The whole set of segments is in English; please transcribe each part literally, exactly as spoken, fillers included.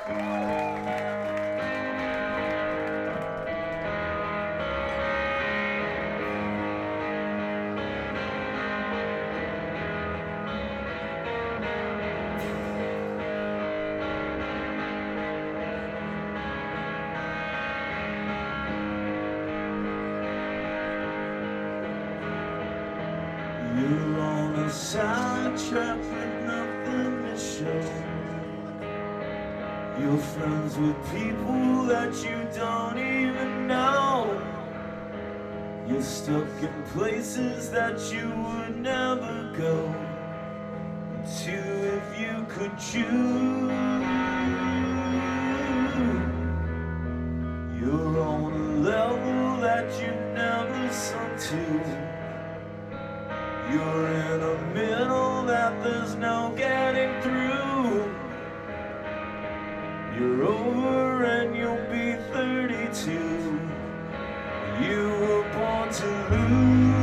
You're on a sidetrack with nothing to show. You're friends with people that you don't even know. You're stuck in places that you would never go to if you could choose. You're on a level that you've never sunk to. You're in a middle that there's no getting through. You're over and you'll be thirty-two. You were born to lose.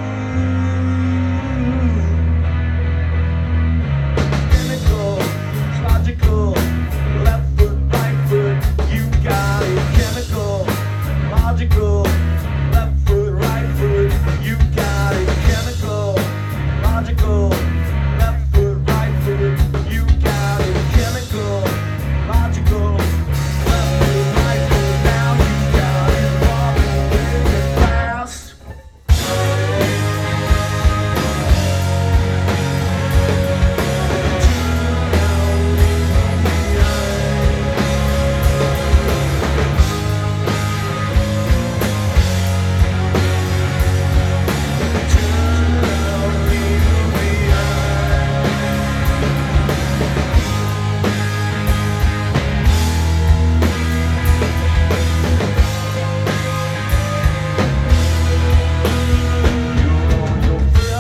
Chemical, logical, left foot, right foot. You got it. Chemical, logical, left foot, right foot. You got it. Chemical, logical, left foot, right foot. You got it. Chemical, logical, left foot, right foot. Now you got it. Walking with it fast.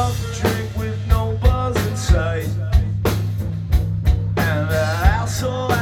So